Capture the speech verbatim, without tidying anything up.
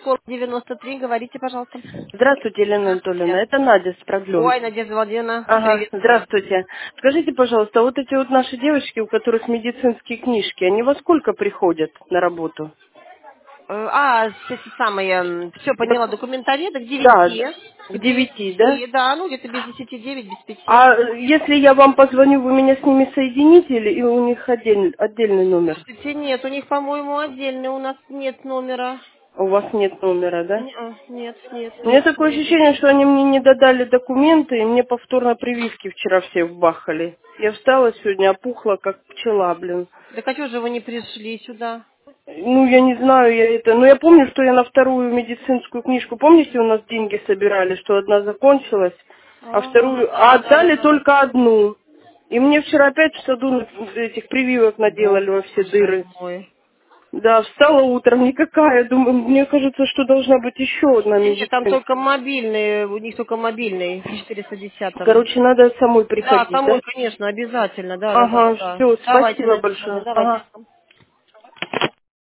школа девяносто три, говорите, пожалуйста. Здравствуйте, Елена Анатольевна. Здравствуйте. Это Надя с Проглен. Ой, Надежда Владимировна, Ага, приветствую. здравствуйте. Скажите, пожалуйста, вот эти вот наши девочки, у которых медицинские книжки, они во сколько приходят на работу? Э, А, эти самые, все Да, поняла, документария, к да, девяти, к к девяти, да? девяти, да, ну где-то без десяти девять, без пяти. А э, если я вам позвоню, вы меня с ними соедините или и у них отдельный, отдельный номер? Кстати, нет, у них, по-моему, отдельный, у нас нет номера. У вас нет номера, да? Не-а, Нет, нет, У меня нет, такое нет. ощущение, что они мне не додали документы, и мне повторно прививки вчера все вбахали. Я встала сегодня, опухла, как пчела, блин. Так а что же вы не пришли сюда? Ну, я не знаю, я это... Но я помню, что я на вторую медицинскую книжку... Помните, у нас деньги собирали, что одна закончилась, а А, вторую... А да, да, да, отдали да. только одну. И мне вчера опять в саду на- этих прививок наделали во все Боже дыры. мой. Да, встала утром, никакая. Думаю, мне кажется, что должна быть еще одна Нет, там только медицинская. мобильный, у них только мобильный, в четыреста десятом. Короче, надо самой Да, приходить, самой, да? конечно, обязательно, да, да, да, да, Ага, да. все, Давайте, спасибо Надя, Надя, большое. давайте. Ага.